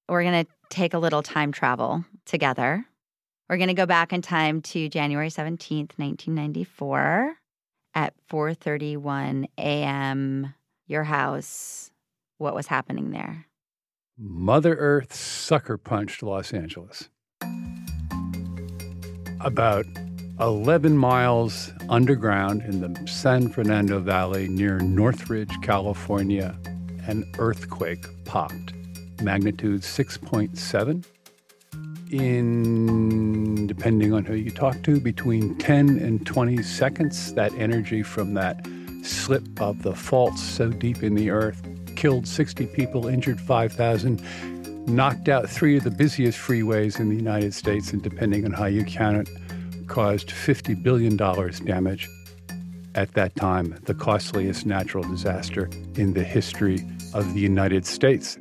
we're going to take a little time travel together. We're going to go back in time to January 17th, 1994 at 4:31 a.m. Your house. What was happening there? Mother Earth sucker punched Los Angeles. About 11 miles underground in the San Fernando Valley near Northridge, California, an earthquake popped. Magnitude 6.7. In, depending on who you talk to, between 10 and 20 seconds, that energy from that slip of the faults so deep in the earth killed 60 people, injured 5,000, knocked out 3 of the busiest freeways in the United States, and depending on how you count it, caused $50 billion damage. At that time, the costliest natural disaster in the history of the United States.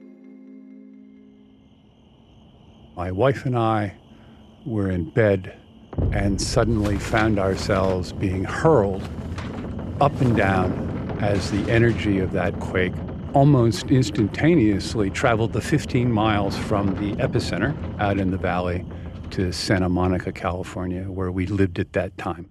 My wife and I were in bed and suddenly found ourselves being hurled up and down as the energy of that quake almost instantaneously traveled the 15 miles from the epicenter out in the valley to Santa Monica, California, where we lived at that time.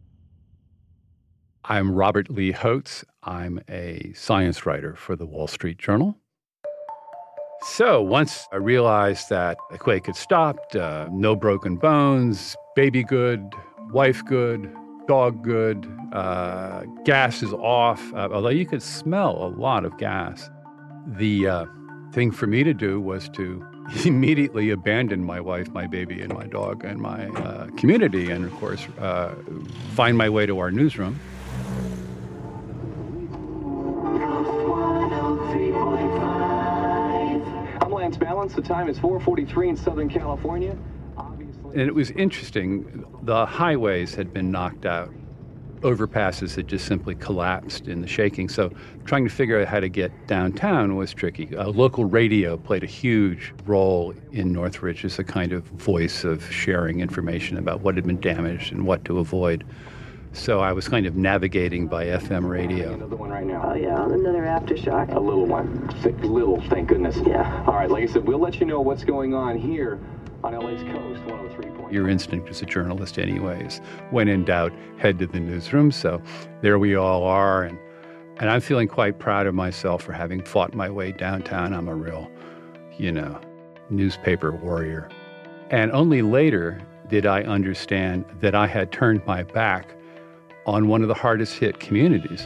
I'm Robert Lee Holtz. I'm a science writer for the Wall Street Journal. So once I realized that the quake had stopped, no broken bones, baby good, wife good, dog good, gas is off, although you could smell a lot of gas. The thing for me to do was to immediately abandon my wife, my baby, and my dog, and my community, and of course, find my way to our newsroom. I'm Lance Balance. The time is 4:43 in Southern California. And it was interesting. The highways had been knocked out. Overpasses had just simply collapsed in the shaking. So trying to figure out how to get downtown was tricky. Local radio played a huge role in Northridge as a kind of voice of sharing information about what had been damaged and what to avoid. So I was kind of navigating by FM radio. Another one right now. Oh, yeah, another aftershock. A little one. Little, thank goodness. Yeah. All right, like I said, we'll let you know what's going on here on LA's coast, 103.9. Your instinct as a journalist anyways. When in doubt, head to the newsroom. So there we all are. And I'm feeling quite proud of myself for having fought my way downtown. I'm a real, newspaper warrior. And only later did I understand that I had turned my back on one of the hardest hit communities.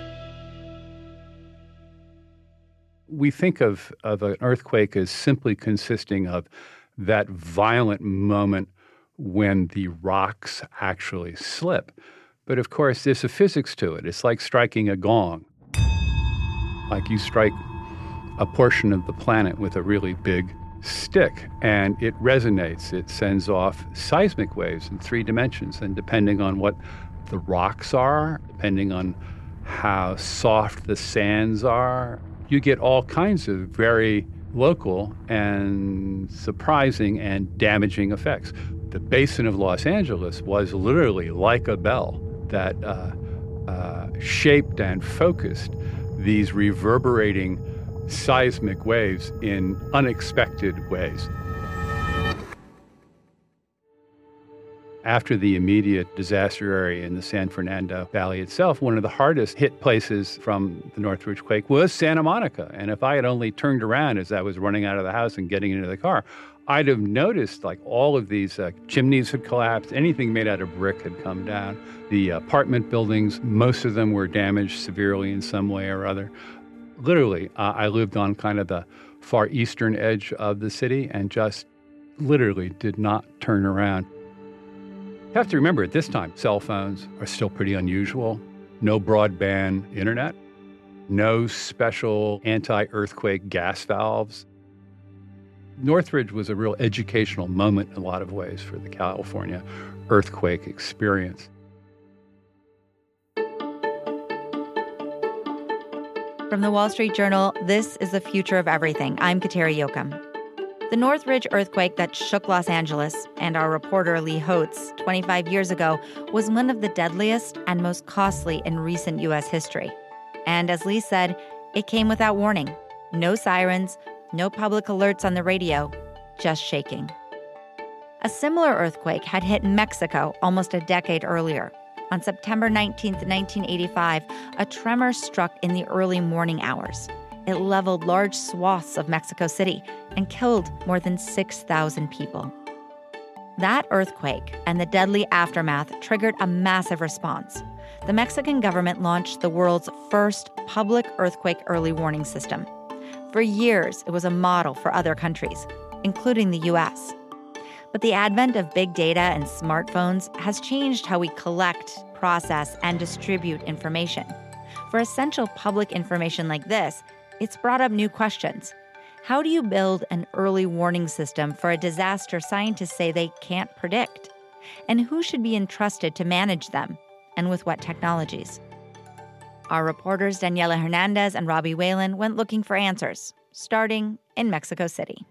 We think of an earthquake as simply consisting of that violent moment when the rocks actually slip. But of course, there's a physics to it. It's like striking a gong. Like you strike a portion of the planet with a really big stick, and it resonates. It sends off seismic waves in 3 dimensions, and depending on what the rocks are, depending on how soft the sands are, you get all kinds of very local and surprising and damaging effects. The basin of Los Angeles was literally like a bell that shaped and focused these reverberating seismic waves in unexpected ways. After the immediate disaster area in the San Fernando Valley itself, one of the hardest hit places from the Northridge quake was Santa Monica. And if I had only turned around as I was running out of the house and getting into the car, I'd have noticed like all of these chimneys had collapsed, anything made out of brick had come down. The apartment buildings, most of them were damaged severely in some way or other. Literally, I lived on kind of the far eastern edge of the city and just literally did not turn around. You have to remember, at this time, cell phones are still pretty unusual. No broadband internet. No special anti-earthquake gas valves. Northridge was a real educational moment in a lot of ways for the California earthquake experience. From the Wall Street Journal, this is The Future of Everything. I'm Kateri Jochum. The Northridge earthquake that shook Los Angeles and our reporter Lee Holtz 25 years ago was one of the deadliest and most costly in recent U.S. history. And as Lee said, it came without warning. No sirens, No public alerts on the radio, just shaking. A similar earthquake had hit Mexico almost a decade earlier. On September 19, 1985, a tremor struck in the early morning hours. It leveled large swaths of Mexico City and killed more than 6,000 people. That earthquake and the deadly aftermath triggered a massive response. The Mexican government launched the world's first public earthquake early warning system. For years, it was a model for other countries, including the U.S. But the advent of big data and smartphones has changed how we collect, process, and distribute information. For essential public information like this, it's brought up new questions. How do you build an early warning system for a disaster scientists say they can't predict? And who should be entrusted to manage them? And with what technologies? Our reporters Daniela Hernandez and Robbie Whalen went looking for answers, starting in Mexico City.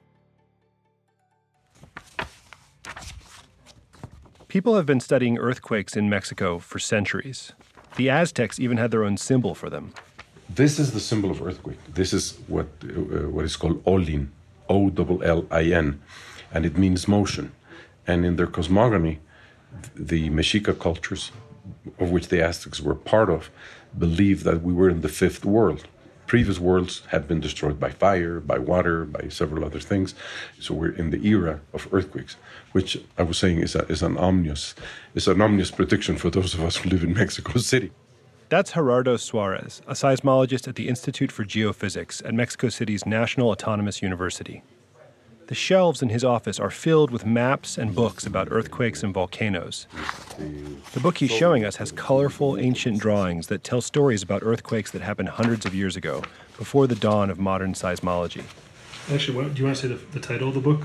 People have been studying earthquakes in Mexico for centuries. The Aztecs even had their own symbol for them. This is the symbol of earthquake. This is what is called Ollin, O-L-L-I-N, and it means motion. And in their cosmogony, the Mexica cultures, of which the Aztecs were part of, believed that we were in the fifth world. Previous worlds had been destroyed by fire, by water, by several other things. So we're in the era of earthquakes, which I was saying is an ominous prediction for those of us who live in Mexico City. That's Gerardo Suarez, a seismologist at the Institute for Geophysics at Mexico City's National Autonomous University. The shelves in his office are filled with maps and books about earthquakes and volcanoes. The book he's showing us has colorful, ancient drawings that tell stories about earthquakes that happened hundreds of years ago, before the dawn of modern seismology. Actually, do you want to say the title of the book?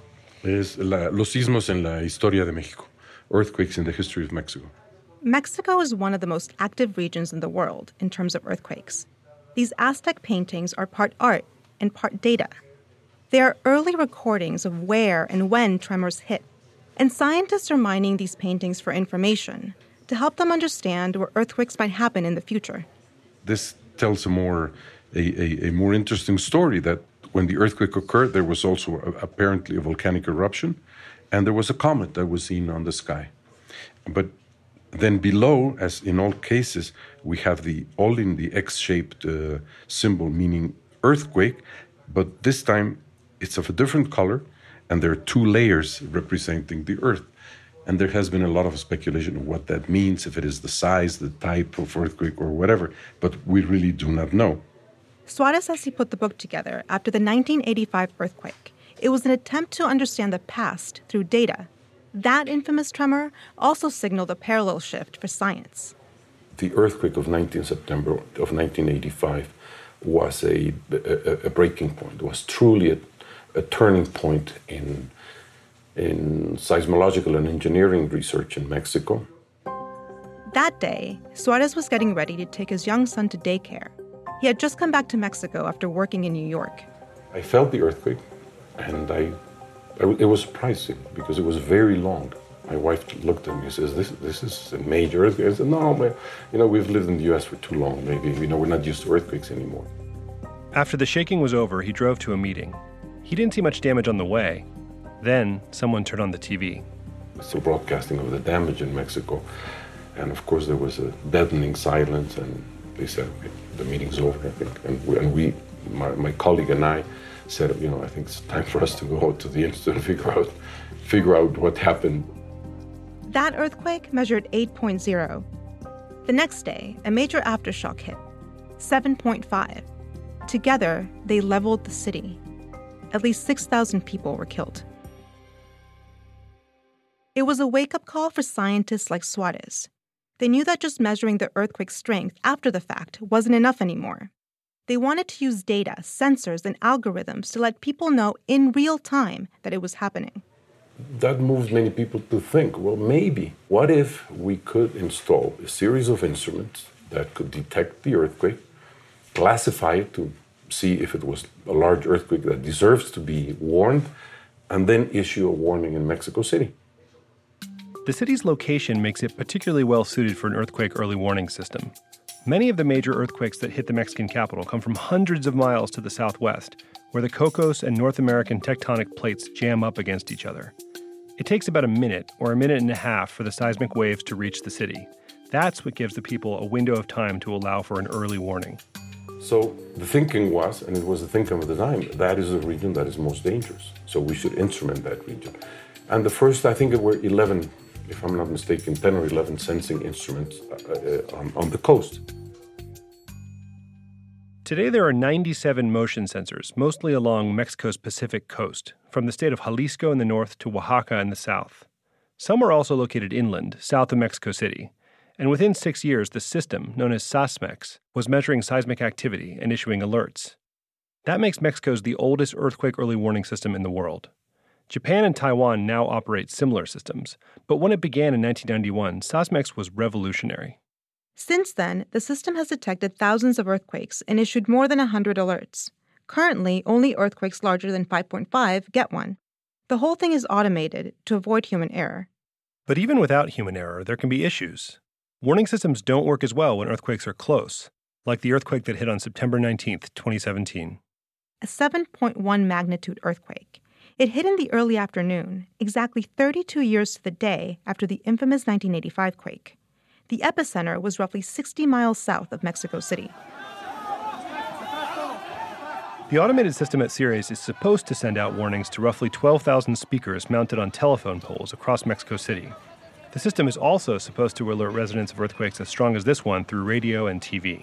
Es Los sismos en la historia de México, Earthquakes in the History of Mexico. Mexico is one of the most active regions in the world in terms of earthquakes. These Aztec paintings are part art and part data. They are early recordings of where and when tremors hit, and scientists are mining these paintings for information to help them understand where earthquakes might happen in the future. This tells a more interesting story that when the earthquake occurred, there was also apparently a volcanic eruption, and there was a comet that was seen on the sky. But then below, as in all cases, we have the Ollin, the X-shaped symbol meaning earthquake, but this time it's of a different color, and there are two layers representing the Earth. And there has been a lot of speculation of what that means, if it is the size, the type of earthquake, or whatever, but we really do not know. Suarez says he put the book together after the 1985 earthquake. It was an attempt to understand the past through data. That infamous tremor also signaled a parallel shift for science. The earthquake of 19 September of 1985 was a breaking point. It was truly a turning point in seismological and engineering research in Mexico. That day, Suarez was getting ready to take his young son to daycare. He had just come back to Mexico after working in New York. I felt the earthquake, and it was surprising because it was very long. My wife looked at me and says, this is a major earthquake. I said, no, but we've lived in the U.S. for too long. Maybe, we're not used to earthquakes anymore. After the shaking was over, he drove to a meeting. He didn't see much damage on the way. Then someone turned on the TV. It's a broadcasting of the damage in Mexico. And of course, there was a deafening silence, and they said, okay, the meeting's over, I think. And my colleague and I said, I think it's time for us to go to the institute and figure out what happened. That earthquake measured 8.0. The next day, a major aftershock hit, 7.5. Together, they leveled the city. At least 6,000 people were killed. It was a wake-up call for scientists like Suarez. They knew that just measuring the earthquake's strength after the fact wasn't enough anymore. They wanted to use data, sensors, and algorithms to let people know in real time that it was happening. That moved many people to think, well, maybe, what if we could install a series of instruments that could detect the earthquake, classify it to see if it was a large earthquake that deserves to be warned, and then issue a warning in Mexico City. The city's location makes it particularly well suited for an earthquake early warning system. Many of the major earthquakes that hit the Mexican capital come from hundreds of miles to the southwest, where the Cocos and North American tectonic plates jam up against each other. It takes about a minute or a minute and a half for the seismic waves to reach the city. That's what gives the people a window of time to allow for an early warning. So the thinking was, and it was the thinking of the time, that is the region that is most dangerous. So we should instrument that region. And the first, I think it were 11, if I'm not mistaken, 10 or 11 sensing instruments on the coast. Today there are 97 motion sensors, mostly along Mexico's Pacific coast, from the state of Jalisco in the north to Oaxaca in the south. Some are also located inland, south of Mexico City. And within 6 years, the system, known as SASMEX, was measuring seismic activity and issuing alerts. That makes Mexico's the oldest earthquake early warning system in the world. Japan and Taiwan now operate similar systems, but when it began in 1991, SASMEX was revolutionary. Since then, the system has detected thousands of earthquakes and issued more than 100 alerts. Currently, only earthquakes larger than 5.5 get one. The whole thing is automated to avoid human error. But even without human error, there can be issues. Warning systems don't work as well when earthquakes are close, like the earthquake that hit on September 19, 2017. A 7.1 magnitude earthquake. It hit in the early afternoon, exactly 32 years to the day after the infamous 1985 quake. The epicenter was roughly 60 miles south of Mexico City. The automated system at Ceres is supposed to send out warnings to roughly 12,000 speakers mounted on telephone poles across Mexico City. The system is also supposed to alert residents of earthquakes as strong as this one through radio and TV.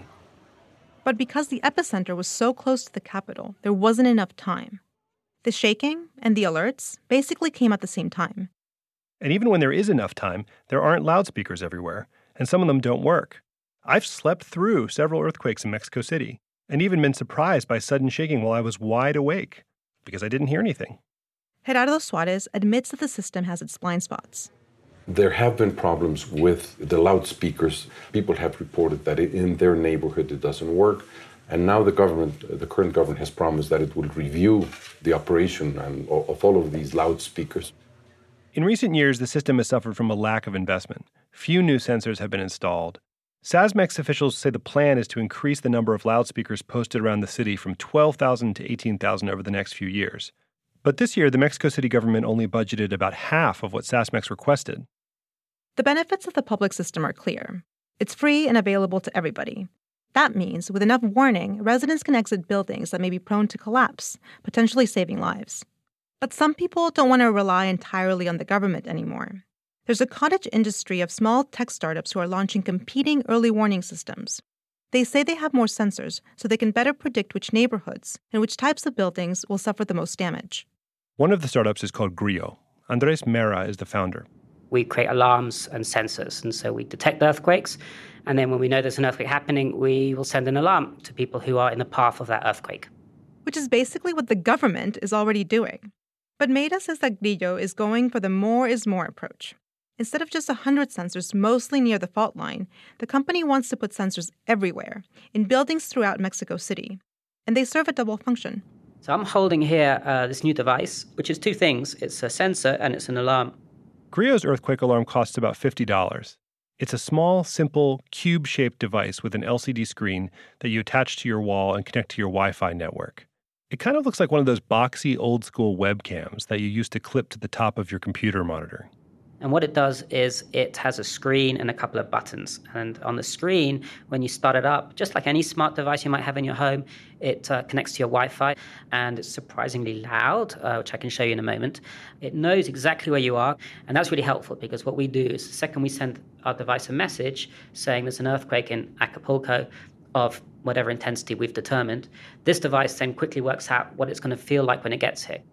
But because the epicenter was so close to the capital, there wasn't enough time. The shaking and the alerts basically came at the same time. And even when there is enough time, there aren't loudspeakers everywhere, and some of them don't work. I've slept through several earthquakes in Mexico City, and even been surprised by sudden shaking while I was wide awake, because I didn't hear anything. Gerardo Suarez admits that the system has its blind spots. There have been problems with the loudspeakers. People have reported that in their neighborhood it doesn't work. And now the current government has promised that it will review the operation of all of these loudspeakers. In recent years, the system has suffered from a lack of investment. Few new sensors have been installed. SASMEX officials say the plan is to increase the number of loudspeakers posted around the city from 12,000 to 18,000 over the next few years. But this year, the Mexico City government only budgeted about half of what SASMEX requested. The benefits of the public system are clear. It's free and available to everybody. That means, with enough warning, residents can exit buildings that may be prone to collapse, potentially saving lives. But some people don't want to rely entirely on the government anymore. There's a cottage industry of small tech startups who are launching competing early warning systems. They say they have more sensors so they can better predict which neighborhoods and which types of buildings will suffer the most damage. One of the startups is called Grillo. Andres Mera is the founder. We create alarms and sensors, and so we detect earthquakes, and then when we know there's an earthquake happening, we will send an alarm to people who are in the path of that earthquake. Which is basically what the government is already doing. But Mera says that Grillo is going for the more is more approach. Instead of just 100 sensors mostly near the fault line, the company wants to put sensors everywhere, in buildings throughout Mexico City. And they serve a double function. So I'm holding here this new device, which is two things. It's a sensor and it's an alarm. Grillo's earthquake alarm costs about $50. It's a small, simple, cube-shaped device with an LCD screen that you attach to your wall and connect to your Wi-Fi network. It kind of looks like one of those boxy, old-school webcams that you used to clip to the top of your computer monitor. And what it does is it has a screen and a couple of buttons. And on the screen, when you start it up, just like any smart device you might have in your home, it connects to your Wi-Fi, and it's surprisingly loud, which I can show you in a moment. It knows exactly where you are, and that's really helpful because what we do is the second we send our device a message saying there's an earthquake in Acapulco of whatever intensity we've determined, this device then quickly works out what it's going to feel like when it gets hit.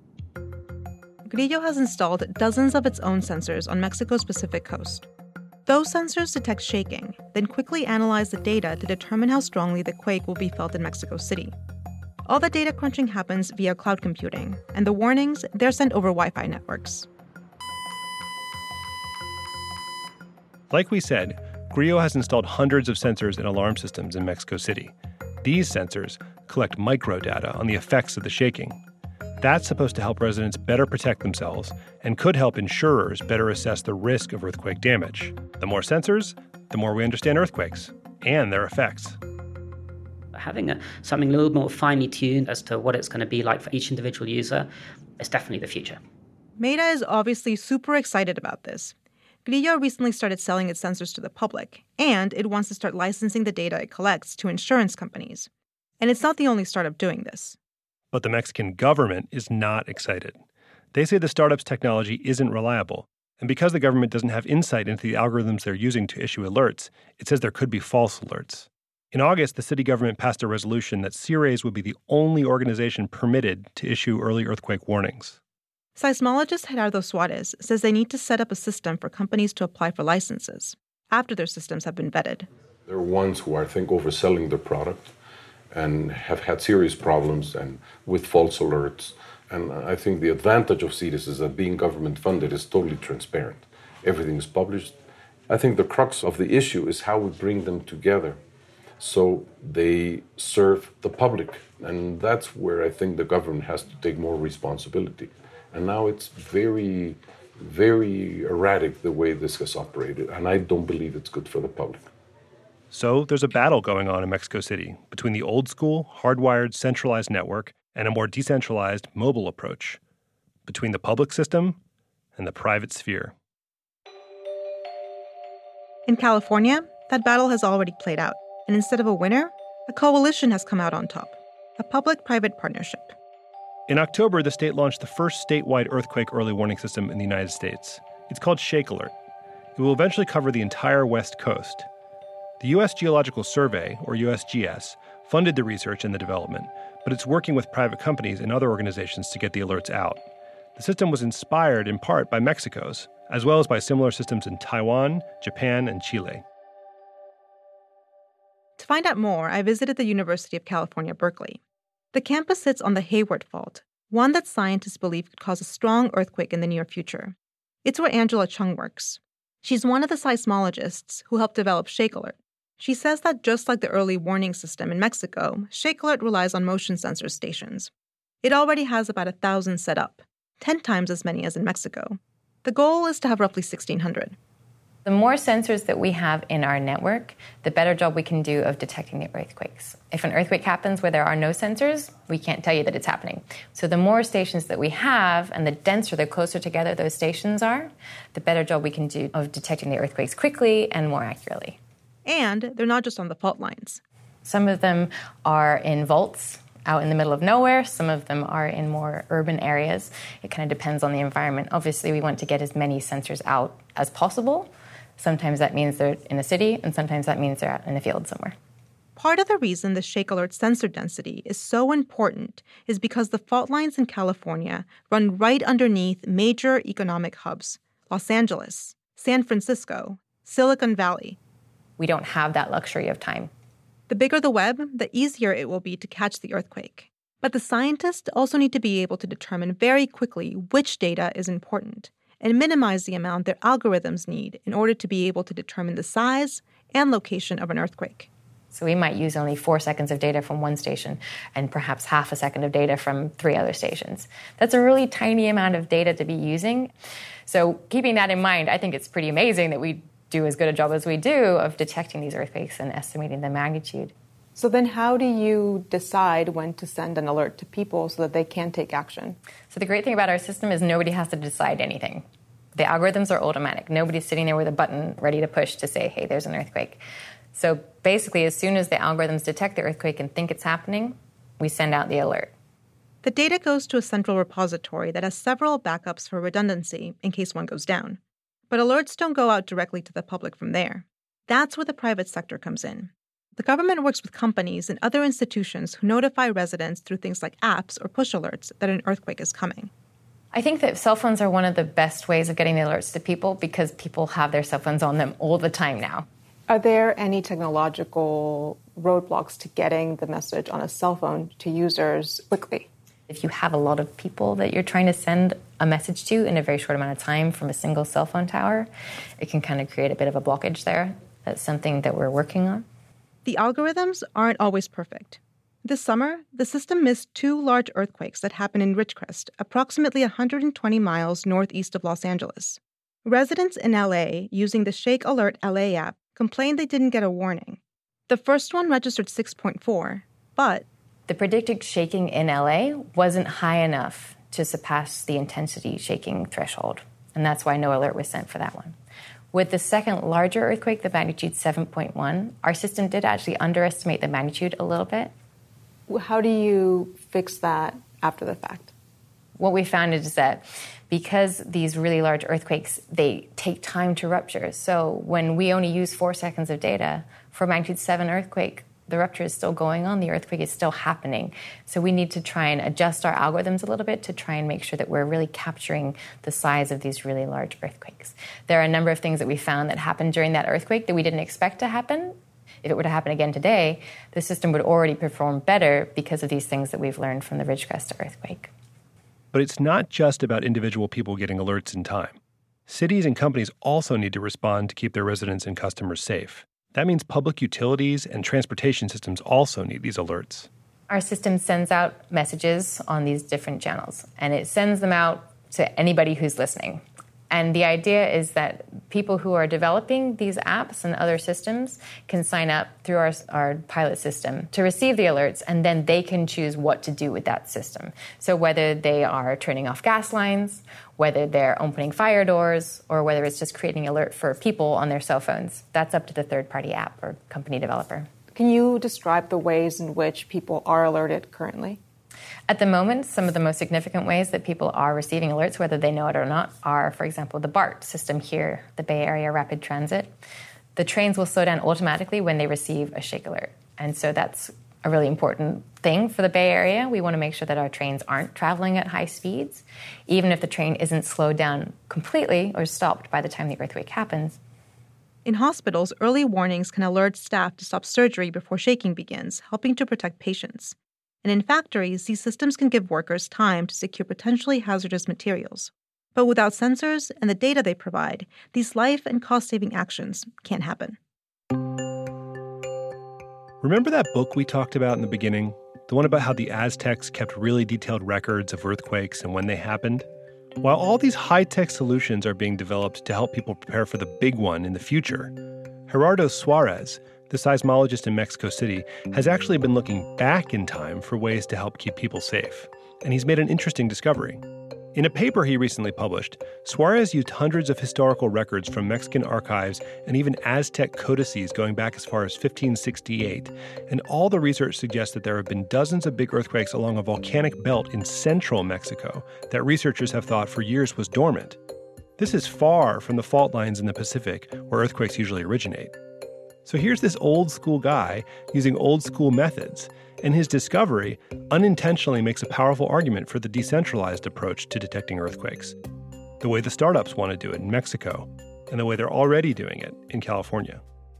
Grillo has installed dozens of its own sensors on Mexico's Pacific coast. Those sensors detect shaking, then quickly analyze the data to determine how strongly the quake will be felt in Mexico City. All the data crunching happens via cloud computing, and the warnings, they're sent over Wi-Fi networks. Like we said, Grillo has installed hundreds of sensors and alarm systems in Mexico City. These sensors collect microdata on the effects of the shaking. That's supposed to help residents better protect themselves and could help insurers better assess the risk of earthquake damage. The more sensors, the more we understand earthquakes and their effects. having something a little more finely tuned as to what it's going to be like for each individual user is definitely the future. Meta is obviously super excited about this. Grillo recently started selling its sensors to the public, and it wants to start licensing the data it collects to insurance companies. And it's not the only startup doing this. But the Mexican government is not excited. They say the startup's technology isn't reliable, and because the government doesn't have insight into the algorithms they're using to issue alerts, it says there could be false alerts. In August, the city government passed a resolution that CIRES would be the only organization permitted to issue early earthquake warnings. Seismologist Gerardo Suarez says they need to set up a system for companies to apply for licenses after their systems have been vetted. There are ones who are, I think, overselling their product and have had serious problems and with false alerts. And I think the advantage of CIRES is that being government funded is totally transparent. Everything is published. I think the crux of the issue is how we bring them together so they serve the public. And that's where I think the government has to take more responsibility. And now it's very, very erratic the way this has operated, and I don't believe it's good for the public. So there's a battle going on in Mexico City between the old school, hardwired, centralized network and a more decentralized, mobile approach, between the public system and the private sphere. In California, that battle has already played out, and instead of a winner, a coalition has come out on top, a public-private partnership. In October, the state launched the first statewide earthquake early warning system in the United States. It's called Shake Alert. It will eventually cover the entire West Coast. The U.S. Geological Survey, or USGS, funded the research and the development, but it's working with private companies and other organizations to get the alerts out. The system was inspired in part by Mexico's, as well as by similar systems in Taiwan, Japan, and Chile. To find out more, I visited the University of California, Berkeley. The campus sits on the Hayward Fault, one that scientists believe could cause a strong earthquake in the near future. It's where Angela Chung works. She's one of the seismologists who helped develop Shake Alert. She says that just like the early warning system in Mexico, Shake Alert relies on motion sensor stations. It already has about 1,000 set up, 10 times as many as in Mexico. The goal is to have roughly 1,600. The more sensors that we have in our network, the better job we can do of detecting the earthquakes. If an earthquake happens where there are no sensors, we can't tell you that it's happening. So the more stations that we have and the denser, the closer together those stations are, the better job we can do of detecting the earthquakes quickly and more accurately. And they're not just on the fault lines. Some of them are in vaults out in the middle of nowhere. Some of them are in more urban areas. It kind of depends on the environment. Obviously, we want to get as many sensors out as possible. Sometimes that means they're in a city, and sometimes that means they're out in the field somewhere. Part of the reason the Shake Alert sensor density is so important is because the fault lines in California run right underneath major economic hubs: Los Angeles, San Francisco, Silicon Valley. We don't have that luxury of time. The bigger the web, the easier it will be to catch the earthquake. But the scientists also need to be able to determine very quickly which data is important and minimize the amount their algorithms need in order to be able to determine the size and location of an earthquake. So we might use only 4 seconds of data from one station and perhaps half a second of data from 3 other stations. That's a really tiny amount of data to be using. So keeping that in mind, I think it's pretty amazing that we do as good a job as we do of detecting these earthquakes and estimating the magnitude. So then how do you decide when to send an alert to people so that they can take action? So the great thing about our system is nobody has to decide anything. The algorithms are automatic. Nobody's sitting there with a button ready to push to say, hey, there's an earthquake. So basically, as soon as the algorithms detect the earthquake and think it's happening, we send out the alert. The data goes to a central repository that has several backups for redundancy in case one goes down. But alerts don't go out directly to the public from there. That's where the private sector comes in. The government works with companies and other institutions who notify residents through things like apps or push alerts that an earthquake is coming. I think that cell phones are one of the best ways of getting the alerts to people because people have their cell phones on them all the time now. Are there any technological roadblocks to getting the message on a cell phone to users quickly? If you have a lot of people that you're trying to send a message to in a very short amount of time from a single cell phone tower, it can kind of create a bit of a blockage there. That's something that we're working on. The algorithms aren't always perfect. This summer, the system missed 2 large earthquakes that happened in Ridgecrest, approximately 120 miles northeast of Los Angeles. Residents in LA using the Shake Alert LA app complained they didn't get a warning. The first one registered 6.4, But the predicted shaking in LA wasn't high enough to surpass the intensity shaking threshold. And that's why no alert was sent for that one. With the second larger earthquake, the magnitude 7.1, our system did actually underestimate the magnitude a little bit. How do you fix that after the fact? What we found is that because these really large earthquakes, they take time to rupture. So when we only use 4 seconds of data for magnitude 7 earthquake, the rupture is still going on, the earthquake is still happening. So we need to try and adjust our algorithms a little bit to try and make sure that we're really capturing the size of these really large earthquakes. There are a number of things that we found that happened during that earthquake that we didn't expect to happen. If it were to happen again today, the system would already perform better because of these things that we've learned from the Ridgecrest earthquake. But it's not just about individual people getting alerts in time. Cities and companies also need to respond to keep their residents and customers safe. That means public utilities and transportation systems also need these alerts. Our system sends out messages on these different channels, and it sends them out to anybody who's listening. And the idea is that people who are developing these apps and other systems can sign up through our pilot system to receive the alerts, and then they can choose what to do with that system. So whether they are turning off gas lines, whether they're opening fire doors, or whether it's just creating an alert for people on their cell phones, that's up to the third-party app or company developer. Can you describe the ways in which people are alerted currently? At the moment, some of the most significant ways that people are receiving alerts, whether they know it or not, are, for example, the BART system here, the Bay Area Rapid Transit. The trains will slow down automatically when they receive a shake alert. And so that's a really important thing for the Bay Area. We want to make sure that our trains aren't traveling at high speeds, even if the train isn't slowed down completely or stopped by the time the earthquake happens. In hospitals, early warnings can alert staff to stop surgery before shaking begins, helping to protect patients. And in factories, these systems can give workers time to secure potentially hazardous materials. But without sensors and the data they provide, these life and cost-saving actions can't happen. Remember that book we talked about in the beginning? The one about how the Aztecs kept really detailed records of earthquakes and when they happened? While all these high-tech solutions are being developed to help people prepare for the big one in the future, Gerardo Suarez, the seismologist in Mexico City, has actually been looking back in time for ways to help keep people safe. And he's made an interesting discovery. In a paper he recently published, Suarez used hundreds of historical records from Mexican archives and even Aztec codices going back as far as 1568. And all the research suggests that there have been dozens of big earthquakes along a volcanic belt in central Mexico that researchers have thought for years was dormant. This is far from the fault lines in the Pacific, where earthquakes usually originate. So here's this old school guy using old school methods, and his discovery unintentionally makes a powerful argument for the decentralized approach to detecting earthquakes, the way the startups want to do it in Mexico, and the way they're already doing it in California.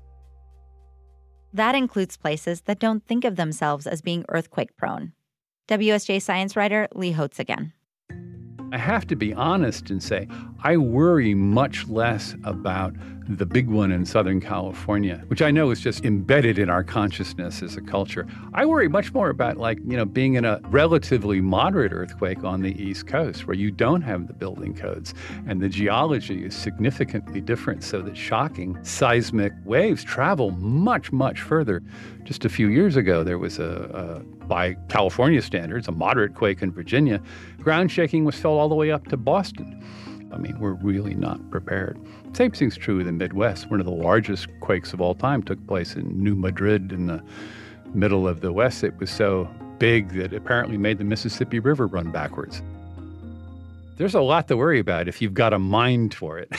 That includes places that don't think of themselves as being earthquake-prone. WSJ science writer Lee Holtz again. I have to be honest and say I worry much less about the big one in Southern California, which I know is just embedded in our consciousness as a culture. I worry much more about, being in a relatively moderate earthquake on the East Coast where you don't have the building codes and the geology is significantly different, so that shocking seismic waves travel much, much further. Just a few years ago, there was by California standards, a moderate quake in Virginia. Ground shaking was felt all the way up to Boston. I mean, we're really not prepared. Same thing's true in the Midwest. One of the largest quakes of all time took place in New Madrid in the middle of the West. It was so big that it apparently made the Mississippi River run backwards. There's a lot to worry about if you've got a mind for it.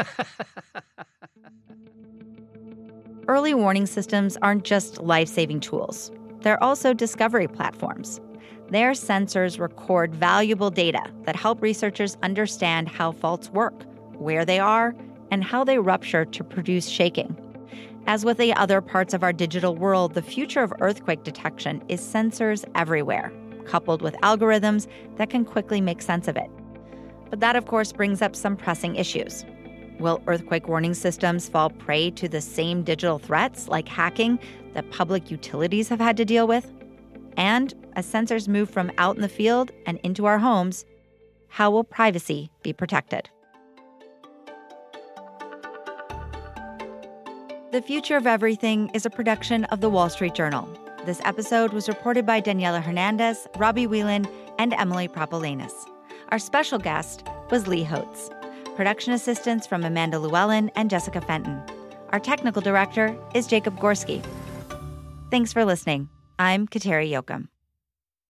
Early warning systems aren't just life-saving tools. They're also discovery platforms. Their sensors record valuable data that help researchers understand how faults work, where they are, and how they rupture to produce shaking. As with the other parts of our digital world, the future of earthquake detection is sensors everywhere, coupled with algorithms that can quickly make sense of it. But that, of course, brings up some pressing issues. Will earthquake warning systems fall prey to the same digital threats like hacking that public utilities have had to deal with? And as sensors move from out in the field and into our homes, how will privacy be protected? The Future of Everything is a production of The Wall Street Journal. This episode was reported by Daniela Hernandez, Robbie Whelan, and Emily Propolanis. Our special guest was Lee Holtz. Production assistance from Amanda Llewellyn and Jessica Fenton. Our technical director is Jacob Gorski. Thanks for listening. I'm Kateri Jochum.